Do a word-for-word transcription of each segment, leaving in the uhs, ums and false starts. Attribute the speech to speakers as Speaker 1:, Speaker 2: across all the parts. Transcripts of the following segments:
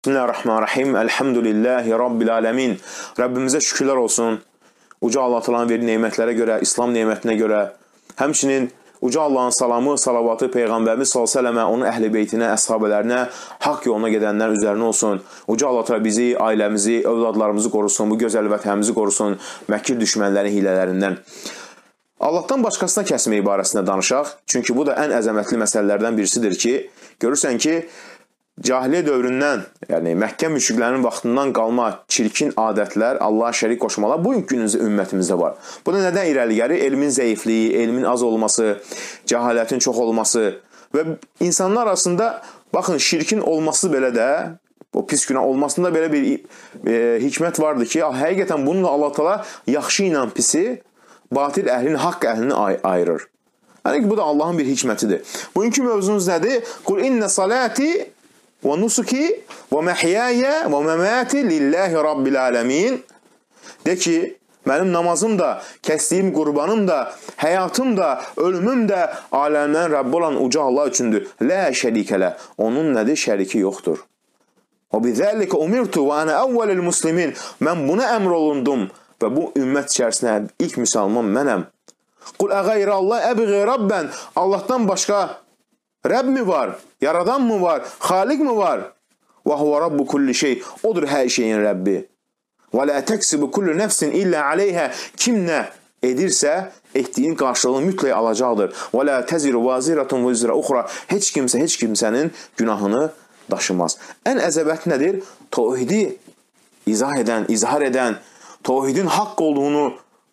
Speaker 1: Bismillahirrahmanirrahim. Elhamdülillahi Rabbil alemin. Rabbimize şükürler olsun. Uca Allah Teala'nın verdiği nimetlere göre, İslam nimetine göre, həmçinin Uca Allah'ın salamı, salavatı Peygamberimiz sallallahu aleyhi ve selleme, onun əhl-i beytinə, əshabələrine, haqq yoluna gedənlər üzərinə olsun. Uca Allah Teala bizi, ailəmizi, övladlarımızı qorusun, bu gözəl vətənimizi qorusun, məkir düşmənlərin hilələrindən. Allah'tan başqasına kəsmək ibarəsində danışaq. Çünki bu da ən əzəmətli məsələlərdən birisidir ki, görürsən ki, cahiliyə dövründən, yəni Məkkə müşriklərinin vaxtından qalma çirkin adətlər, Allah'a şərik qoşmalar bugünkü günümüzdə ümmətimizdə var. Bu da nədən irəli gəlir? Elmin zəifliyi, elmin az olması, cəhalətin çox olması və insanlar arasında, baxın, şirkin olması belə də, o pis günah olmasında belə bir e, hikmət vardır ki, həqiqətən bununla Allah Teala yaxşı ilə pisi, batil əhlini, haqq əhlini ay ayırır. Yəni ki, bu da Allahın bir hikmətidir. Bugünkü mövzumuz nədir? Qul inne salati və nusuki və məhyaya və məmati lillahi rabbil alemin. De ki, mənim namazım da, kəsdiyim qurbanım da, həyatım da, ölümüm də aləmlərin Rabbi olan uca Allah üçündür. Lə şərikələ. Onun nədir? Şəriki yoxdur. Və bizəlikə umirtu və ənə əvvəlil muslimin. Mən buna əmr olundum və bu ümmət içərisində ilk müsəlman mənəm. Qul əqayrə Allah əbği rabbən. Allahdan başqa Rəbb mi var? Yaradan mı var? Xaliq mi var? Və huvə rabbu kulli şey. Odur hər şeyin Rəbbi. Və lə təksibu kullu nəfsin illə aleyhə. Kim nə edirsə, etdiyin qarşılığını mütləq alacaqdır. Və lə təziru vaziratun vizra uxra. Heç kimsə, heç kimsənin günahını daşımaz. Ən əzəbət nədir? Tevhidi izah edən, izhar edən, tevhidin haqq olduğunu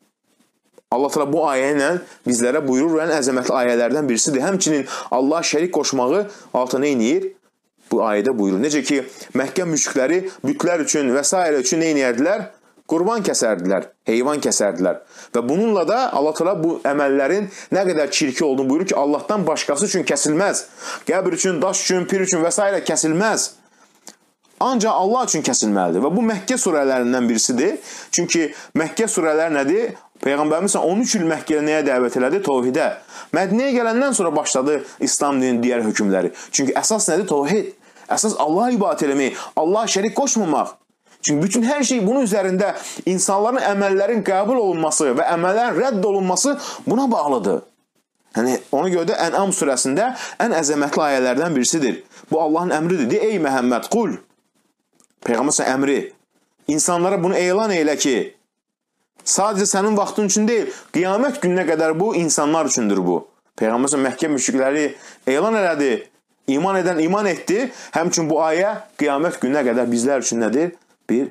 Speaker 1: Allah Teala bu ayə ilə bizlərə buyurur və ən əzəmətli ayələrdən birisidir. Həmçinin Allah şərik qoşmağı altına inir, bu ayədə buyurur. Necə ki, Məkkə müşrikləri bütlər üçün və s. üçün nə inərdilər? Qurban kəsərdilər, heyvan kəsərdilər. Və bununla da Allah Teala bu əməllərin nə qədər çirki olduğunu buyurur ki, Allahdan başqası üçün kəsilməz. Qəbr üçün, daş üçün, pir üçün və s. kəsilməz. Ancaq Allah üçün kəsilməlidir. Və bu Məkkə surələrindən birisidir. Çünki Məkkə surələr nədir? Peyğəmbərimiz on üç il Məkkəyə nəyə dəvət elədi? Tevhidə. Mədinəyə gələndən sonra başladı İslam dininin digər hökmləri. Çünki əsas nədir? Tevhid. Əsas Allah'a ibadət eləmək, Allah'a şərik qoşmamaq. Çünki bütün hər şey bunun üzərində insanların əməllərin qəbul olunması və əməllərin rədd olunması buna bağlıdır. Yəni, ona görə də Ən'am surəsində ən əzəmətli ayələrdən birisidir. Bu Allahın əmridir. De, ey Məhəmməd, qul. Peyğəmbər əmri. İnsanlara bunu elan elə ki, sadəcə sənin vaxtın üçün deyil, qiyamət gününə qədər bu insanlar üçündür bu. Peyğəmbər Məkkə müşrikləri elan elədi, iman edən iman etdi. Həmçinin bu ayə qiyamət gününə qədər bizlər üçün nədir? Bir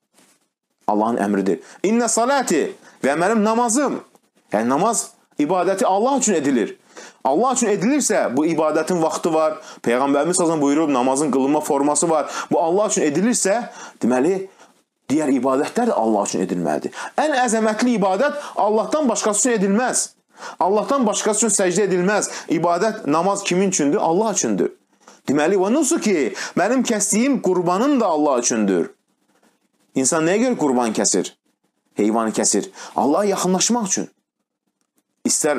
Speaker 1: Allahın əmridir. İnnə salati və mənim namazım. Yəni namaz ibadəti Allah üçün edilir. Allah üçün edilirsə bu ibadətin vaxtı var. Peyğəmbərimiz sallallahu buyurub namazın qılınma forması var. Bu Allah üçün edilirsə, deməli digər ibadətlər də Allah üçün edilməlidir. Ən əzəmətli ibadət Allahdan başqası üçün edilməz. Allahdan başqası üçün səcdə edilməz. İbadət, namaz kimin üçündür? Allah üçündür. Deməli, və nusu ki, mənim kəsdiyim qurbanım da Allah üçündür. İnsan nəyə görə qurban kəsir? Heyvanı kəsir. Allah'a yaxınlaşmaq üçün. İstər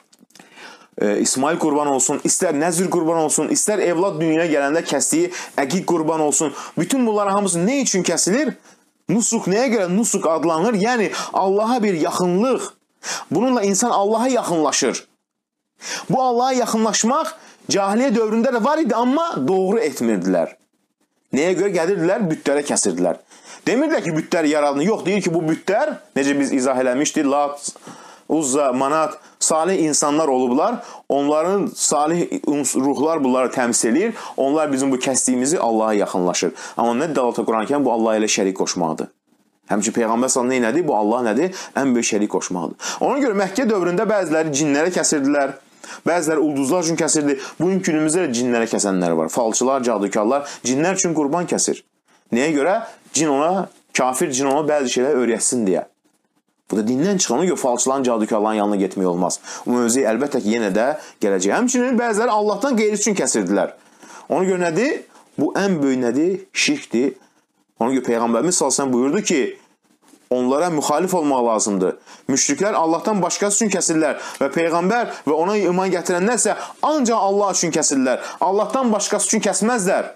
Speaker 1: e, İsmail qurban olsun, istər nəzir qurban olsun, istər evlad dünyaya gələndə kəsdiyi əqiq qurban olsun. Bütün bunların hamısı nə üçün kəsilir? Nusuk nəyə görə nusuk adlanır? Yəni Allah'a bir yaxınlıq. Bununla insan Allah'a yaxınlaşır. Bu Allah'a yaxınlaşmaq cahiliyə dövründə də var idi, amma doğru etmirdilər. Nəyə görə gəlirdilər? Bütlərə kəsirdilər. Demirdilər ki, bütlər yaradılır. Yox, deyir ki, bu bütlər, necə biz izah eləmişdik, Lat, Uzza, Manat, salih insanlar olublar. Onların salih ruhlar bunları təmsil edir. Onlar bizim bu kəsdiyimizi Allah'a yaxınlaşır. Amma nə dəlalətə Quran-Kərim? Bu Allah ilə şərik qoşmaqdır. Həmçinin Peyğəmbər sallallahu əleyhi və səlləm nədir? Bu Allah nədir? Ən böyük şərik qoşmaqdır. Ona görə Məkkə dövründə bəziləri cinlərə kəsirdilər. Bəziləri ulduzlar üçün kəsirdi. Bugün günümüzdə də cinlərə kəsənlər var. Falçılar, cadukarlar cinlər üçün qurban kəsir. Nəyə görə? Cin ona, kafir cin ona bəzi şeylər öyrətsin deyə. Bu da dindən çıxanı görə falçıların, cadukarların yanına getmək olmaz. Bu mövzuya əlbəttə ki, yenə də gələcək. Həmçinin bəziləri Allahdan qeyri üçün kəsirdilər. Ona görə nədir? Bu ən böyük nədir? Şirkdir. Ona görə Peyğəmbərimiz sallallahu əleyhi və səlləm buyurdu ki, onlara müxalif olmaq lazımdır. Müşriklər Allahdan başqası üçün kəsirlər və Peyğəmbər və ona iman gətirənlər isə ancaq Allah üçün kəsirlər. Allahdan başqası üçün kəsməzlər.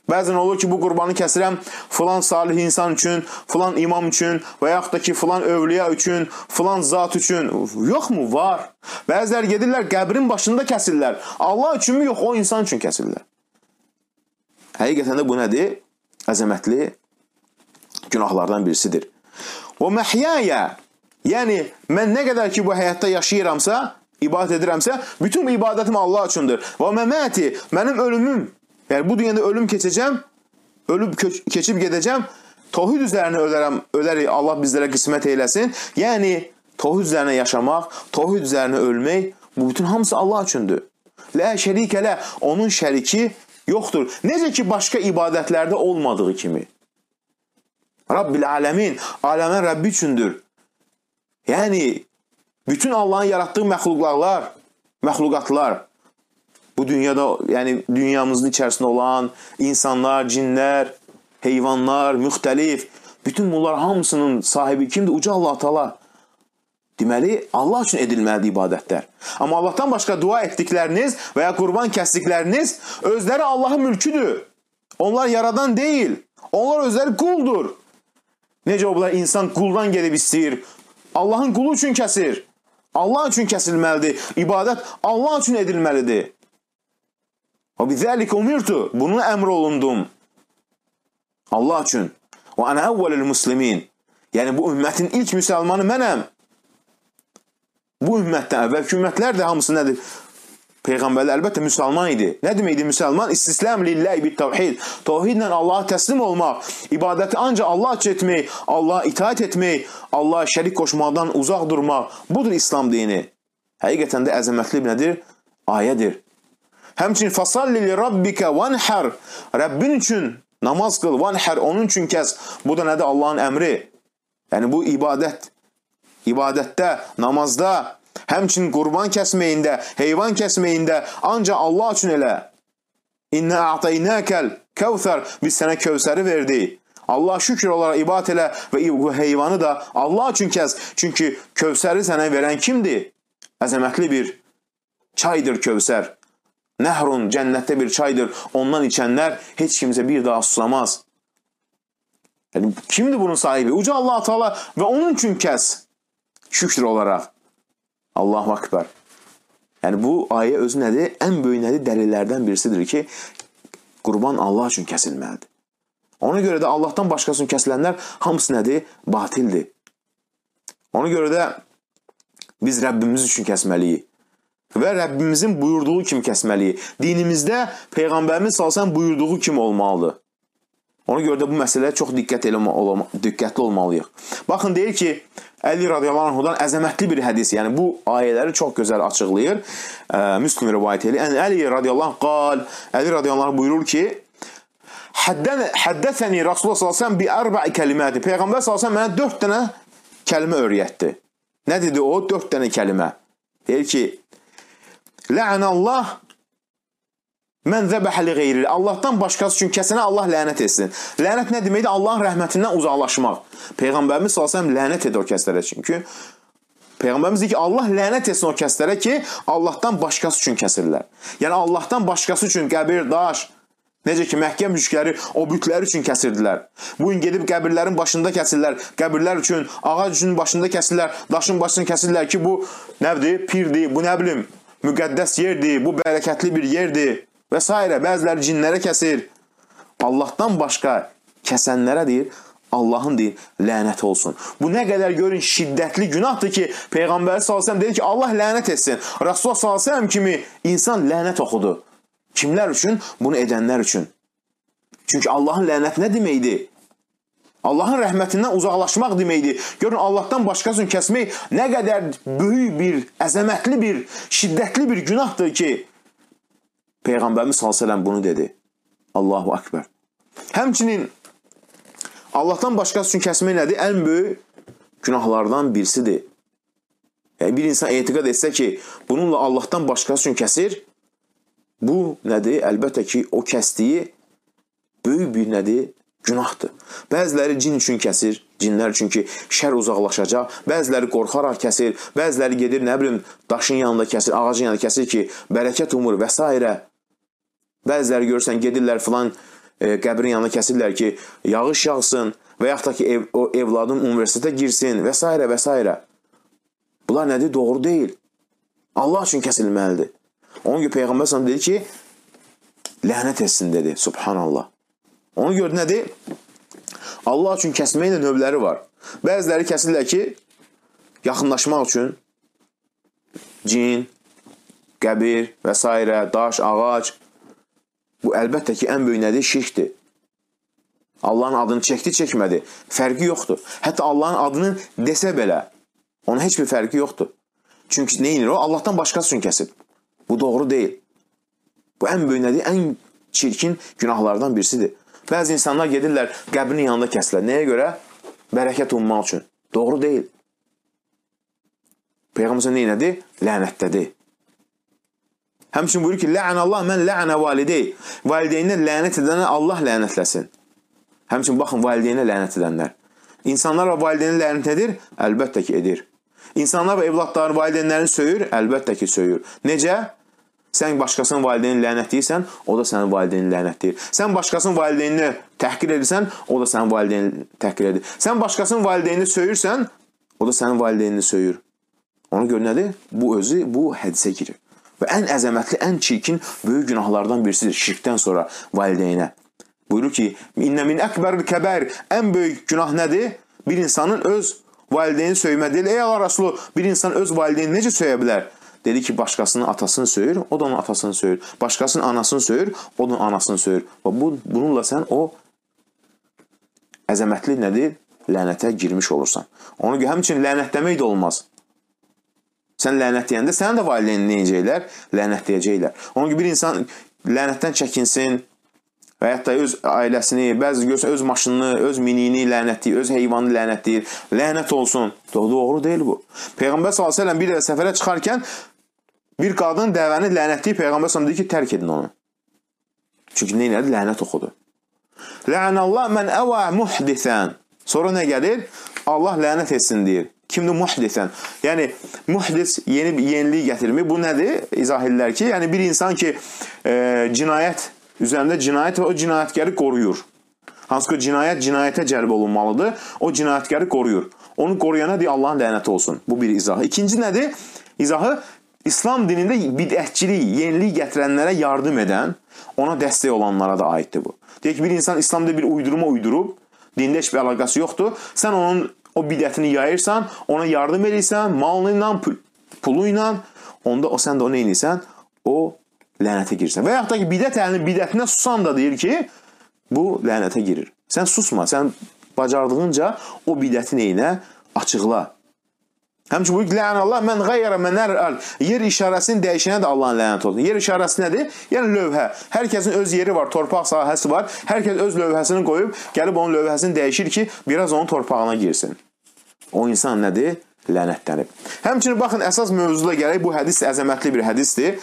Speaker 1: Bəzən olur ki, bu qurbanı kəsirəm filan salih insan üçün, filan imam üçün və yaxud da ki, filan övliya üçün, filan zat üçün. Yox mu? Var. Bəzilər gedirlər, qəbrin başında kəsirlər. Allah üçün mü? Yox, o insan üçün kəsirlər. Həqiqətən də bu nədir? Əzəmətli günahlardan birisidir. O məhyəyə, yəni mən nə qədər ki, bu həyatda yaşayıramsa, ibadət edirəmsə, bütün ibadətim Allah üçündür. Və məməti, mənim ölümüm, yəni bu dünyada ölüm keçəcəm, ölüb keçib gedəcəm, tohid üzərinə ölərəm, ölərik, Allah bizlərə qismət eyləsin. Yəni, tohid üzərinə yaşamaq, tohid üzərinə ölmək, bu bütün hamısı Allah üçündür. Lə şərikə lə, onun şəriki yoxdur. Necə ki, başqa ibadətlərdə olmadığı kimi. Rabbil aləmin, aləmin Rəbbi üçündür. Yəni, bütün Allahın yaratdığı məxluqlar, məxluqatlar, bu dünyada, yəni dünyamızın içərisində olan insanlar, cinlər, heyvanlar, müxtəlif, bütün bunlar hamısının sahibi kimdir? Uca Allah Teala. Deməli, Allah üçün edilməlidir ibadətlər. Amma Allahdan başqa dua etdikləriniz və ya qurban kəsdikləriniz özləri Allahın mülküdür. Onlar yaradan deyil. Onlar özləri quldur. Necə o bunlar insan quldan gedib istəyir? Allahın qulu üçün kəsir. Allah üçün kəsilməlidir. İbadət Allah üçün edilməlidir. O bizəlik umirtu. Bunun əmr olundum. Allah üçün. Və ana əvvəlil muslimin. Yəni bu ümmətin ilk müsəlmanı mənəm. Bu ümmətdən əvvəlki ümmətlər də hamısı nədir? Peyğəmbərlər əlbəttə müsəlman idi. Nə deməkdir müsəlman? İstislam lillahi bit tavhid. Tavhidlə Allaha təslim olmaq, ibadəti ancaq Allah üçün etmək, Allaha itaat etmək, Allaha şərik qoşmaqdan uzaq durmaq. Budur İslam dini. Həqiqətən də əzəmətli nədir? Ayədir. Həmçinin fasalli li rabbika vanhar. Rəbbin üçün namaz qıl, vanhar, onun üçün kəs. Bu da nədir? Allahın əmri. Yəni bu ibadət. İbadətdə, namazda, həmçinin qurban kəsməyində, heyvan kəsməyində ancaq Allah üçün elə. İnnə a'taynəkəl kəvsər, biz sənə kövsəri verdik. Allah şükür olaraq ibadət elə və heyvanı da Allah üçün kəs. Çünki kövsəri sənə verən kimdir? Əzəmətli bir çaydır kövsər. Nəhrun, cənnətdə bir çaydır. Ondan içənlər heç kimsə bir daha susamaz. Yəni, kimdir bunun sahibi? Uca Allah Teala və onun üçün kəs. Şükür olaraq. Allahu Akbar. Yəni bu ayə özü nədir? Ən böyük nədir? Dəlillərdən birisidir ki, qurban Allah üçün kəsilməlidir. Ona görə də Allahdan başqasının kəsilənlər hamısı nədir? Batildir. Ona görə də biz Rəbbimiz üçün kəsməliyik. Və Rəbbimizin buyurduğu kimi kəsməliyik. Dinimizdə Peyğəmbərimiz salsan buyurduğu kimi olmalıdır. Ona görə də bu məsələyə çox diqqət olma, diqqətli olmalıyıq. Baxın, deyir ki, Əli radiyallahu anhudan əzəmətli bir hədis, yəni bu ayələri çox gözəl açıqlayır. Müslim rivayət edir. Əli radiyallahu qal, Əli radiyallahu buyurur ki, Həddəsəni Rasulullah sallallahu əleyhi və səlləm bi arba'i kəliməti. Peyğəmbər sallallahu əleyhi və səlləm mənə dörd dənə kəlmə öyrətdi. Nə dedi o? Dörd dənə kəlmə. Deyir ki, Lə'ənəllah mən zəbəhəli qeyri. Allahdan başqası üçün kəsənə Allah lənət etsin. Lənət nə deməkdir? Allahın rəhmətindən uzaqlaşmaq. Peyğəmbərimiz sallallahu əleyhi və səlləm lənət edir o kəslərə. Çünki Peyğəmbərimiz deyir ki, Allah lənət etsin o kəslərə ki, Allahdan başqası üçün kəsirlər. Yəni Allahdan başqası üçün qəbir, daş, necə ki Məkkə müşrikləri o bütlər üçün kəsirdilər. Bu gün gedib qəbirlərin başında kəsirlər. Qəbirlər üçün, ağac üçün başında kəsirlər, daşın başını kəsirlər ki, bu nədir? Pirdir, bu nə bilim, müqəddəs yerdir, bu bərəkətli bir yerdir. Və s. Bəziləri cinlərə kəsir. Allahdan başqa kəsənlərə deyir, Allahın deyir, lənət olsun. Bu nə qədər görün şiddətli günahdır ki, Peyğəmbər sallallahu əleyhi və səlləm dedi ki, Allah lənət etsin. Rasulullah sallallahu əleyhi və səlləm kimi insan lənət oxudu. Kimlər üçün? Bunu edənlər üçün. Çünki Allahın lənət nə deməkdir? Allahın rəhmətindən uzaqlaşmaq deməkdir. Görün, Allahdan başqasını kəsmək nə qədər böyük bir, əzəmətli bir, şiddətli bir günahdır ki, Peyğəmbərimiz sallallahu əleyhi və səlləm bunu dedi. Allahu Akbar. Həmçinin Allahdan başqası üçün kəsmək nədir? Ən böyük günahlardan birisidir. Yəni, bir insan etiqad etsə ki, bununla Allahdan başqası üçün kəsir, bu nədir? Əlbəttə ki, o kəsdiyi böyük bir nədir? Günahdır. Bəziləri cin üçün kəsir, cinlər üçün ki, şər uzaqlaşacaq. Bəziləri qorxaraq kəsir, bəziləri gedir, nə bilim, daşın yanında kəsir, ağacın yanında kəsir ki, bərəkət umur və s. Bəziləri görürsən, gedirlər filan e, qəbrin yanına kəsirlər ki, yağış yağsın və yaxud da ki, ev, o evladın universitetə girsin və s. və s. Bunlar nədir? Doğru deyil. Allah üçün kəsilməlidir. Onun görə Peyğəmbər s.ə.v dedi ki, lənət etsin dedi. Subhanallah. Ona görə nədir? Allah üçün kəsməyin də növləri var. Bəziləri kəsirlər ki, yaxınlaşmaq üçün cin, qəbir və s. daş, ağac. Bu əlbəttə ki, ən böyük nədir? Şirkdir. Allahın adını çəkdi, çəkmədi. Fərqi yoxdur. Hətta Allahın adını desə belə, ona heç bir fərqi yoxdur. Çünki nə inir o? Allahdan başqası üçün kəsib. Bu doğru deyil. Bu ən böyük nədir? Ən çirkin günahlardan birisidir. Bəzi insanlar gedirlər, qəbrin yanında kəsirlər. Nəyə görə? Bərəkət ummaq üçün. Doğru deyil. Peyğəmbər nə nədir? Lənətdədir. Həmçinin buyurur ki, Lə'anəllah mən lə'anə validey. Valideyninə lənət edənə Allah lənətləsin. Həmçinin baxın, valideynə lənət edənlər. İnsanlar və valideyni lənət edir? Əlbəttə ki, edir. İnsanlar və evlatları valideynlərini söyür? Əlbəttə ki, söyür. Necə? Sən başqasının valideyni lənətləyirsən, o da sənin valideyni lənətləyir. Sən başqasının valideyni təhqir edirsən, o da sənin valideyni təhqir edir. Sən başqasının valideyni söyürsən, o da sənin valideyni söyür. Ona görə nədir? Bu özü, bu hədisə girir. Və ən əzəmətli, ən çirkin, böyük günahlardan birisidir şirkdən sonra valideynə. Buyurur ki, İnnə min əkbəril kəbər, ən böyük günah nədir? Bir insanın öz valideyni söymədir. Ey Allah Rasulü, bir insan öz valideyni necə söyə bilər? Dedi ki, başqasının atasını söyür, o da onun atasını söyür. Başqasının anasını söyür, o da anasını söyür. Və bu, bununla sən o əzəmətli nədir? Lənətə girmiş olursan. Ona görə həmçinin lənətləmək də olmaz. Sən lənətləyəndə sən də valideyni neyəcəklər? Lənətləyəcəklər. Ona görə bir insan lənətdən çəkinsin və yaxud da öz ailəsini, bəzi görsən öz maşınını, öz minini lənətləyir, öz heyvanını lənətləyir. Lənət olsun. Doğru deyil bu. Peyğəmbər sallallahu əleyhi və səlləm bir dəfə səfərə çıxarkən bir qadın dəvəni lənətləyib, Peyğəmbər sallallahu əleyhi və səlləm dedi ki, tərk edin onu. Çünki nə elədi? Lənət oxudu. Lə'anəllah mən əvə muhdisən. Sonra nə gəlir? Allah lənət etsin deyir. Kimdir muhdisən? Yəni, muhdis yeni bir yenilik gətirmir. Bu nədir? İzah edirlər ki, yəni bir insan ki, e, cinayət, üzərində cinayət və o cinayətkarı qoruyur. Hansı ki, cinayət cinayətə cəlb olunmalıdır. O cinayətkarı qoruyur. Onu qoruyana deyir, Allahın lənəti olsun. Bu bir izahı. İkinci nədir? İzahı, İslam dinində bidətçilik, yenilik gətirənlərə yardım edən, ona dəstək olanlara da aiddir bu. Deyək ki, bir insan İslamda bir uydurma uydurub, dində heç bir əlaqəsi yoxdur. Sən onun o bidətini yayırsan, ona yardım edirsən, malını ilə, pulu ilə, onda o sən də o nə edirsən? O lənətə girirsən. Və yaxud da ki, bidət əlinin bidətinə susan da deyir ki, bu lənətə girir. Sən susma, sən bacardığınca o bidəti neyinə? Açıqla. Həmçin bu lə'anəllah mən qayyərə mənər əl. Yer işarəsinin dəyişənə də Allahın lənəti olsun. Yer işarəsi nədir? Yəni lövhə. Hər kəsin öz yeri var, torpaq sahəsi var. Hər kəs öz lövhəsini qoyub, gəlib onun lövhəsini dəyişir ki, biraz onun torpağına girsin. O insan nədir? Lənətlənib. Həmçinin baxın, əsas mövzuda gələk, bu hədis əzəmətli bir hədisdir.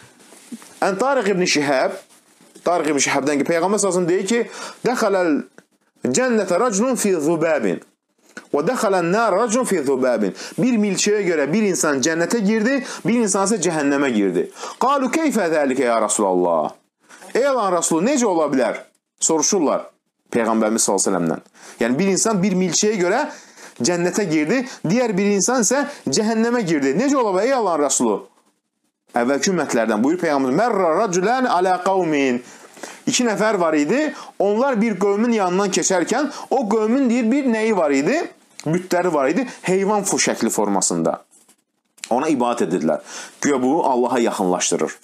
Speaker 1: Ən Tariq ibn Şihəb, Tariq ibn Şihəbdən ki, Peyğəmbər sallallahu deyir ki, dəxələl cənnətə raclun fi zubəbin. Və dəxələn nər racun fi zubabin. Bir milçəyə görə bir insan cənnətə girdi, bir insan isə cəhənnəmə girdi. Qalu keyfə zəlikə ya Rasulallah. Ey Allahın Rasulü, necə ola bilər? Soruşurlar Peyğəmbərimiz sallallahu əleyhi və səlləmdən. Yəni bir insan bir milçəyə görə cənnətə girdi, digər bir insan isə cəhənnəmə girdi. Necə ola bilər ey Allahın Rasulü? Əvvəlki ümmətlərdən buyur Peyğəmbər: "Mərra raculan ala qaumin." İki nəfər var idi. Onlar bir qövmün yanından keçərkən o qövmün deyir bir nəyi var idi? Bütləri var idi, heyvan şəkli formasında. Ona ibadət edirlər. Güya bu Allaha yaxınlaşdırır.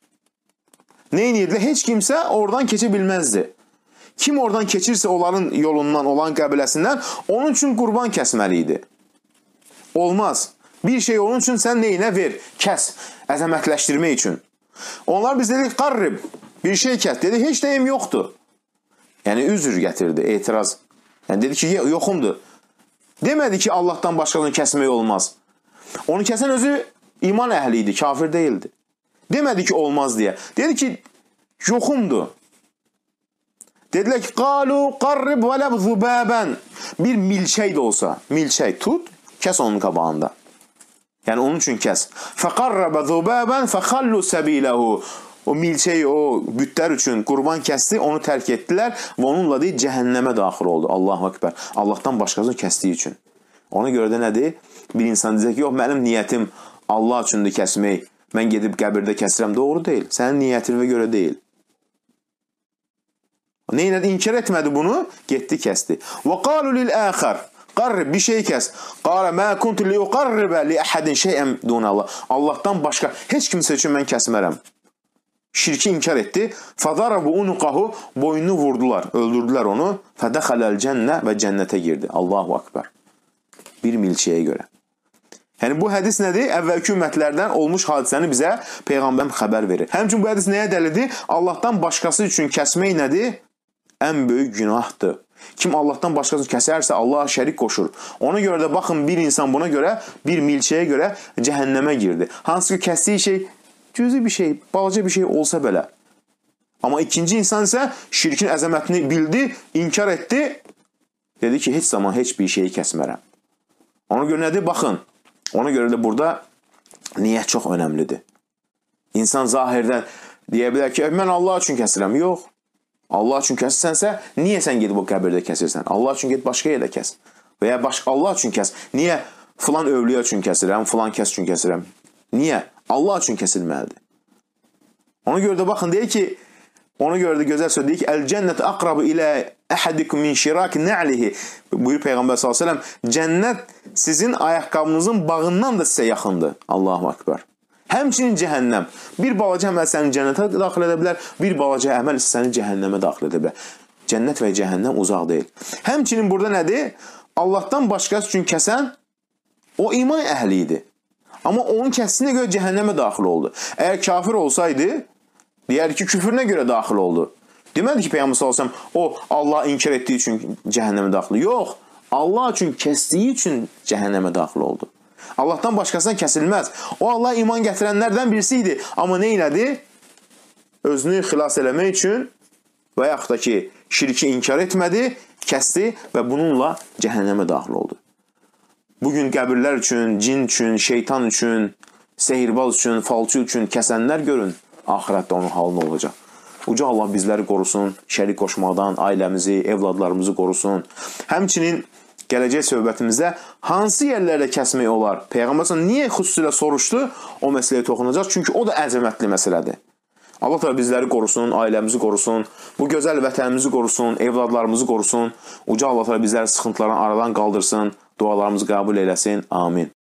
Speaker 1: Nə edirlər? Heç kimsə oradan keçə bilməzdi. Kim oradan keçirsə onların yolundan, olan qəbiləsindən, onun üçün qurban kəsməli idi. Olmaz. Bir şey onun üçün sən neyinə ver? Kəs. Əzəmətləşdirmək üçün. Onlar biz dedik, qarrib. Bir şey kəs. Dedi, heç nəyim yoxdur. Yəni, üzr gətirdi, etiraz. Yəni, dedi ki, yoxumdur. Demədi ki, Allahdan başqasını kəsmək olmaz. Onu kəsən özü iman əhli idi, kafir deyildi. Demədi ki, olmaz deyə. Dedi ki, yoxumdur. Dedilər ki, qalu qarrib və ləb zubabən. Bir milçək də olsa, milçək tut, kəs onun qabağında. Yəni, onun üçün kəs. Fəqarrəbə zubabən fəxallu səbiləhu. o milçeyi, o bütlər üçün qurban kəsdi, onu tərk etdilər və onunla deyil, cəhənnəmə daxil oldu. Allahu Ekber. Allahdan başqasını kəsdiyi üçün. Ona görə də nədir? Bir insan deyəcək ki, yox, mənim niyyətim Allah üçündür kəsmək. Mən gedib qəbirdə kəsirəm. Doğru deyil. Sənin niyyətinə görə deyil. Neynədi? İnkar etmədi bunu, getdi, kəsdi. Və qalu lil-əxər. Qarrib, bir şey kəs. Qara, mə kuntu li-uqarribə li-əhədin şeyən dunallah. Allahdan başqa heç kimsə üçün mən kəsmərəm. Şirki inkar etdi. Fədarabu unuqahu, boynunu vurdular, öldürdülər onu. Fədəxələl cənnə və cənnətə girdi. Allahu Akbar. Bir milçəyə görə. Yəni bu hədis nədir? Əvvəlki ümmətlərdən olmuş hadisəni bizə Peyğəmbər xəbər verir. Həmçin bu hədis nəyə dəlildir? Allahdan başqası üçün kəsmək nədir? Ən böyük günahdır. Kim Allahdan başqasını kəsərsə Allaha şərik qoşur. Ona görə də baxın, bir insan buna görə, bir milçəyə görə cəhənnəmə girdi. Hansı ki kəsdiyi şey cüzi bir şey, balaca bir şey olsa belə. Amma ikinci insan isə şirkin əzəmətini bildi, inkar etdi. Dedi ki, heç zaman heç bir şeyi kəsmərəm. Ona görə nədir? Baxın. Ona görə də burada niyyət çox önəmlidir. İnsan zahirdən deyə bilər ki, mən Allah üçün kəsirəm. Yox. Allah üçün kəsirsənsə, niyə sən gedib o qəbirdə kəsirsən? Allah üçün get başqa yerdə kəs. Və ya başqa Allah üçün kəs. Niyə filan övliya üçün kəsirəm, filan kəs üçün kəsirəm? Niyə? Allah üçün kəsilməlidir. Ona görə də baxın, deyir ki, ona görə də gözəl söz deyir ki, əl-cənnət aqrabu ilə əhədikum min şirak nə'lihi. Buyur Peyğəmbər sallallahu əleyhi və səlləm, cənnət sizin ayaqqabınızın bağından da sizə yaxındır. Allahu Akbar. Həmçinin cəhənnəm. Bir balaca əməl səni cənnətə daxil edə bilər, bir balaca əməl səni cəhənnəmə daxil edə bilər. Cənnət və cəhənnəm uzaq deyil. Həmçinin burada nədir? Allahdan başqası üçün kəsən o iman əhli idi. Amma onun kəsdiyinə görə cəhənnəmə daxil oldu. Əgər kafir olsaydı, deyər ki, küfrünə görə daxil oldu. Demədi ki, Peyğəmbər sallallahu əleyhi və səlləm o Allah inkar etdiyi üçün cəhənnəmə daxil. Yox, Allah üçün kəsdiyi üçün cəhənnəmə daxil oldu. Allahdan başqasından kəsilməz. O Allah iman gətirənlərdən birisi idi. Amma nə elədi? Özünü xilas eləmək üçün və yaxud da ki, şirki inkar etmədi, kəsdi və bununla cəhənnəmə daxil oldu. Bugün qəbirlər üçün, cin üçün, şeytan üçün, sehirbaz üçün, falçı üçün kəsənlər görün, axirətdə onun halını olacaq. Uca Allah bizləri qorusun, şərik qoşmaqdan, ailəmizi, evladlarımızı qorusun. Həmçinin gələcək söhbətimizdə hansı yerlərdə kəsmək olar? Peyğəmbər niyə xüsusilə soruşdu? O məsələyə toxunacaq. Çünki o da əzəmətli məsələdir. Allah da bizləri qorusun, ailəmizi qorusun, bu gözəl vətənimizi qorusun, evladlarımızı qorusun. Uca Allah da bizləri sıxıntılardan aradan qaldırsın, dualarımızı qəbul eləsin. Amin.